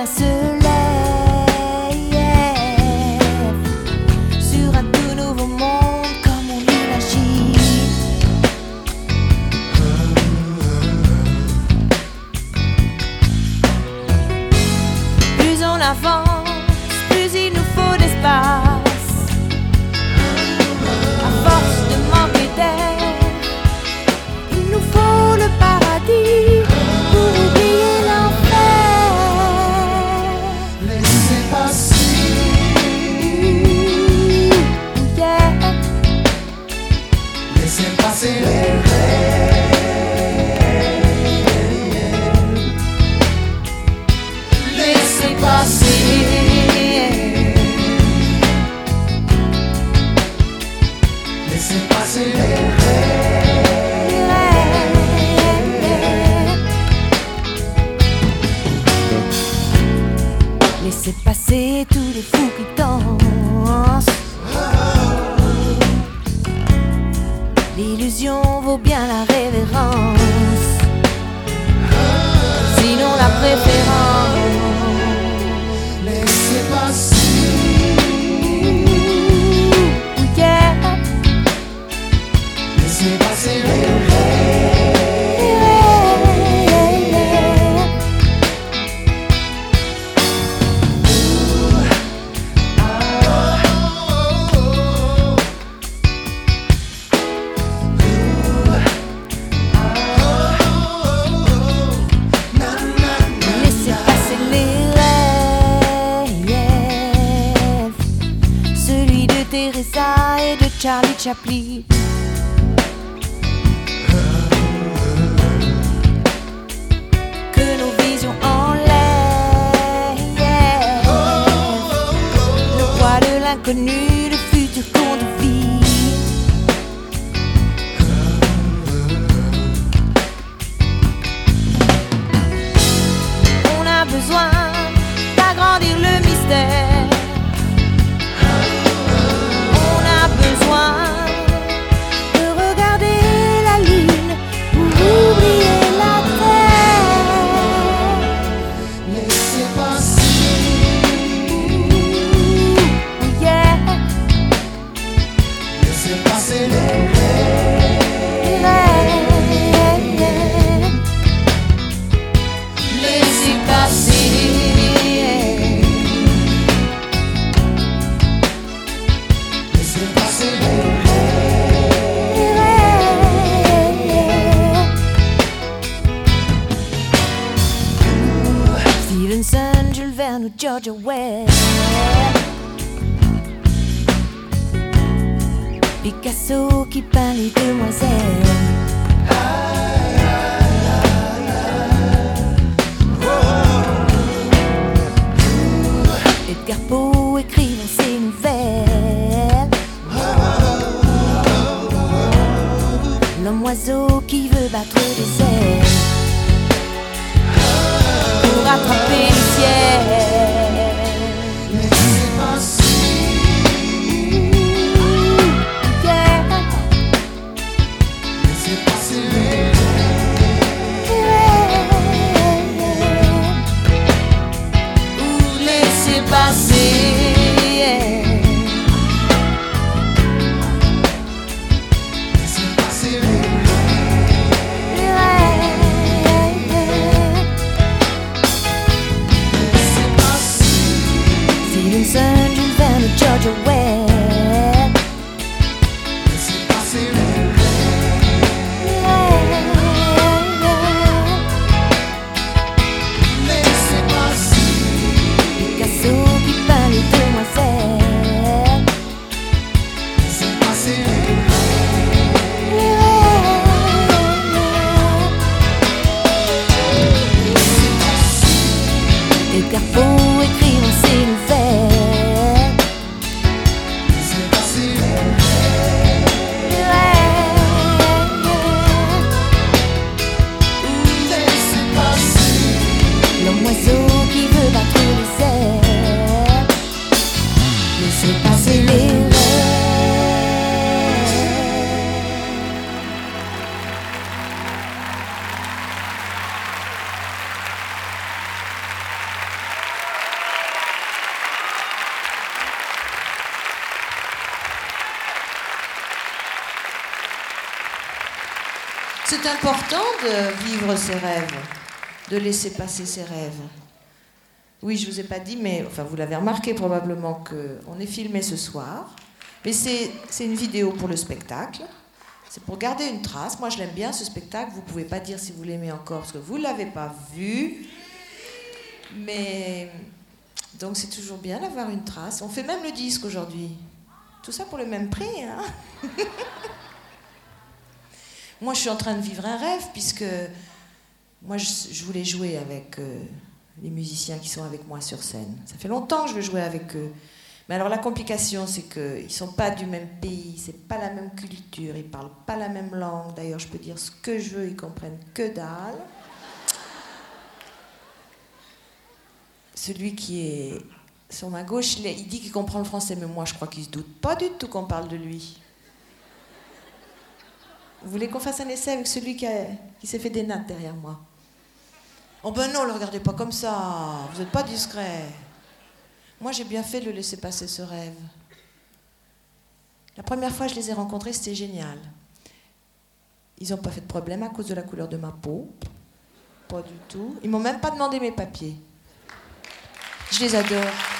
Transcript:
se lève sur un tout nouveau monde comme on l'imagine. Plus on avance, plus il nous faut d'espace. À force de manquer d'air, il nous faut le paradis pour oublier l'enfer. Laissez passer, Yeah. laissez passer les rêves. Laissez passer, laissez passer les Laissez passer tous les fous qui dansent. L'illusion vaut bien la révérence, sinon la préférence. laissez passer, Yeah. laissez passer les rêves. Laissez passer les rêves, celui de Teresa et de Charlie Chaplin. Que nos visions enlèvent le poids de l'inconnu, le futur qu'on devine. On a besoin d'agrandir le mystère. On a besoin de regarder la lune pour oublier la terre. Laissez passer, Yeah. laissez passer les rêves. Laissez passer, Laissez passer les Stevenson, Jules Verne ou George Orwell, Picasso qui peint les demoiselles, Edgar Poe écrivant ses nouvelles, l'homme oiseau qui veut battre des ailes pour attraper le ciel. laissez passer, Yeah. laissez passer les Ou laissez passer, laissez passer les laissez passer, Stevenson, Jules Verne ou George Orwell, laissez passer les laissez passer, Picasso qui peint les demoiselles, laissez passer les Edgar Poe écrivant ses nouvelles, C'est important de vivre ses rêves, de laisser passer ses rêves. Oui, je vous ai pas dit, mais enfin vous l'avez remarqué probablement qu'on est filmé ce soir. Mais c'est une vidéo pour le spectacle. C'est pour garder une trace. Moi, je l'aime bien, ce spectacle. Vous pouvez pas dire si vous l'aimez encore, parce que vous l'avez pas vu. Mais... donc c'est toujours bien d'avoir une trace. On fait même le disque aujourd'hui. Tout ça pour le même prix, hein. Moi, je suis en train de vivre un rêve, puisque moi, je voulais jouer avec les musiciens qui sont avec moi sur scène. Ça fait longtemps que je veux jouer avec eux. Mais alors, la complication, c'est qu'ils ne sont pas du même pays, c'est pas la même culture, ils parlent pas la même langue. D'ailleurs, je peux dire ce que je veux, ils comprennent que dalle. Celui qui est sur ma gauche, il dit qu'il comprend le français, mais moi, je crois qu'il se doute pas du tout qu'on parle de lui. Vous voulez qu'on fasse un essai avec celui qui s'est fait des nattes derrière moi? Oh ben non, le regardez pas comme ça, vous n'êtes pas discret. Moi, j'ai bien fait de le laisser passer ce rêve. La première fois que je les ai rencontrés, c'était génial. Ils n'ont pas fait de problème à cause de la couleur de ma peau. Pas du tout. Ils m'ont même pas demandé mes papiers. Je les adore.